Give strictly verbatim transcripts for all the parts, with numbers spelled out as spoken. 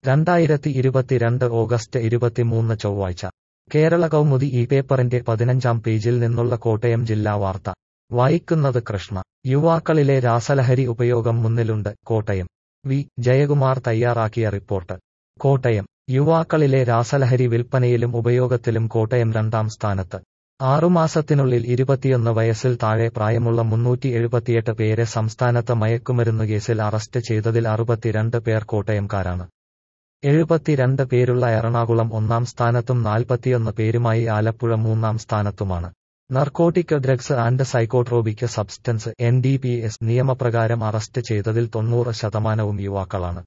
രണ്ടായിരത്തി ഇരുപത്തിരണ്ട് ഓഗസ്റ്റ് ഇരുപത്തിമൂന്ന് ചൊവ്വാഴ്ച കേരള കൗമുദി ഈ പേപ്പറിന്റെ പതിനഞ്ചാം പേജിൽ നിന്നുള്ള കോട്ടയം ജില്ലാ വാർത്ത വായിക്കുന്നത് കൃഷ്ണ. യുവാക്കളിലെ രാസലഹരി ഉപയോഗം മുന്നിലുണ്ട് കോട്ടയം. വി ജയകുമാർ തയ്യാറാക്കിയ റിപ്പോർട്ട്. കോട്ടയം. യുവാക്കളിലെ രാസലഹരി വിൽപ്പനയിലും ഉപയോഗത്തിലും കോട്ടയം രണ്ടാം സ്ഥാനത്ത്. ആറുമാസത്തിനുള്ളിൽ ഇരുപത്തിയൊന്ന് വയസ്സിൽ താഴെ പ്രായമുള്ള മുന്നൂറ്റി എഴുപത്തിയെട്ട് പേരെ സംസ്ഥാനത്ത് മയക്കുമരുന്നുകേസിൽ അറസ്റ്റ് ചെയ്തതിൽ അറുപത്തിരണ്ട് പേർ കോട്ടയംകാരാണ്. എഴുപത്തിരണ്ട് പേരുള്ള എറണാകുളം ഒന്നാം സ്ഥാനത്തും നാൽപ്പത്തിയൊന്ന് പേരുമായി ആലപ്പുഴ മൂന്നാം സ്ഥാനത്തുമാണ്. Narcotic drugs and psychotropic substance N D P S നിയമപ്രകാരം അറസ്റ്റ് ചെയ്തതിൽ തൊണ്ണൂറ് ശതമാനവും യുവാക്കളാണ്.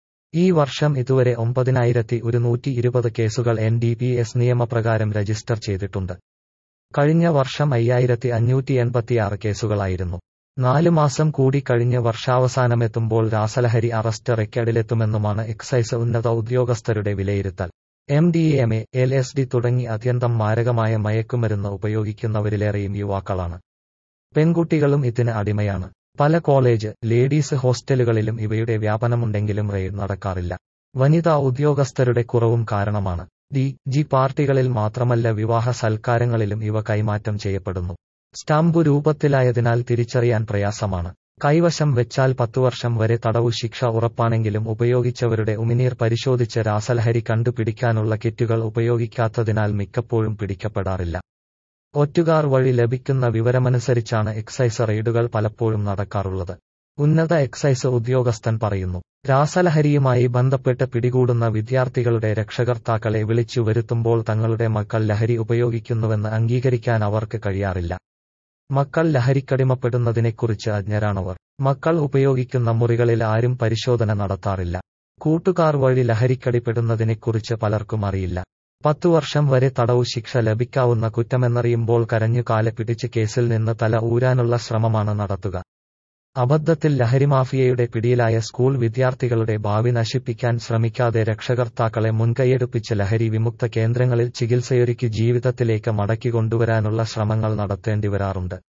ഈ വർഷം ഇതുവരെ ഒമ്പതിനായിരത്തി ഒരുന്നൂറ്റി ഇരുപത് കേസുകൾ എൻ ഡി പി എസ് നിയമപ്രകാരം രജിസ്റ്റർ ചെയ്തിട്ടുണ്ട്. കഴിഞ്ഞ വർഷം അയ്യായിരത്തി അഞ്ഞൂറ്റി എൺപത്തിയാറ് കേസുകളായിരുന്നു. നാല് മാസം കൂടി കഴിഞ്ഞ് വർഷാവസാനമെത്തുമ്പോൾ രാസലഹരി അറസ്റ്റ് റെക്കോർഡിലെത്തുമെന്നുമാണ് എക്സൈസ് ഉന്നത ഉദ്യോഗസ്ഥരുടെ വിലയിരുത്തൽ. M D M A, L S D തുടങ്ങി അത്യന്തം മാരകമായ മയക്കുമരുന്ന് ഉപയോഗിക്കുന്നവരിലേറെയും യുവാക്കളാണ്. പെൺകുട്ടികളും ഇതിന് അടിമയാണ്. പല കോളേജ്, ലേഡീസ് ഹോസ്റ്റലുകളിലും ഇവയുടെ വ്യാപനമുണ്ടെങ്കിലും റെയ്ഡ് നടക്കാറില്ല. വനിതാ ഉദ്യോഗസ്ഥരുടെ കുറവും കാരണമാണ്. ഡി ജി പാർട്ടികളിൽ മാത്രമല്ല വിവാഹ സൽക്കാരങ്ങളിലും ഇവ കൈമാറ്റം ചെയ്യപ്പെടുന്നു. സ്റ്റാമ്പു രൂപത്തിലായതിനാൽ തിരിച്ചറിയാൻ പ്രയാസമാണ്. കൈവശം വെച്ചാൽ പത്തുവർഷം വരെ തടവു ശിക്ഷ ഉറപ്പാണെങ്കിലും ഉപയോഗിച്ചവരുടെ ഉമിനീർ പരിശോധിച്ച് രാസലഹരി കണ്ടുപിടിക്കാനുള്ള കിറ്റുകൾ ഉപയോഗിക്കാത്തതിനാൽ മിക്കപ്പോഴും പിടിക്കപ്പെടാറില്ല. ഒറ്റുകാർ വഴി ലഭിക്കുന്ന വിവരമനുസരിച്ചാണ് എക്സൈസ് റെയ്ഡുകൾ പലപ്പോഴും നടക്കാറുള്ളത്. ഉന്നത എക്സൈസ് ഉദ്യോഗസ്ഥൻ പറയുന്നു. രാസലഹരിയുമായി ബന്ധപ്പെട്ട് പിടികൂടുന്ന വിദ്യാർത്ഥികളുടെ രക്ഷകർത്താക്കളെ വിളിച്ചു വരുത്തുമ്പോൾ തങ്ങളുടെ മക്കൾ ലഹരി ഉപയോഗിക്കുന്നുവെന്ന് അംഗീകരിക്കാൻ അവർക്ക് കഴിയാറില്ല. മക്കൾ ലഹരിക്കടിമപ്പെടുന്നതിനെക്കുറിച്ച് അജ്ഞരാണവർ. മക്കൾ ഉപയോഗിക്കുന്ന മുറികളിൽ ആരും പരിശോധന നടത്താറില്ല. കൂട്ടുകാർ വഴി ലഹരിക്കടിപ്പെടുന്നതിനെക്കുറിച്ച് പലർക്കും അറിയില്ല. പത്തു വർഷം വരെ തടവു ശിക്ഷ ലഭിക്കാവുന്ന കുറ്റമെന്നറിയുമ്പോൾ കരഞ്ഞു കാലെ പിടിച്ച് കേസിൽ നിന്ന് തല ഊരാനുള്ള ശ്രമമാണ് നടത്തുക. അബദ്ധത്തിൽ ലഹരിമാഫിയയുടെ പിടിയിലായ സ്കൂൾ വിദ്യാർത്ഥികളുടെ ഭാവി നശിപ്പിക്കാൻ ശ്രമിക്കാതെ രക്ഷകർത്താക്കളെ മുൻകൈയെടുപ്പിച്ച് ലഹരി വിമുക്ത കേന്ദ്രങ്ങളിൽ ചികിത്സയൊരുക്കി ജീവിതത്തിലേക്ക് മടക്കിക്കൊണ്ടുവരാനുള്ള ശ്രമങ്ങൾ നടത്തേണ്ടിവരാറുണ്ട്.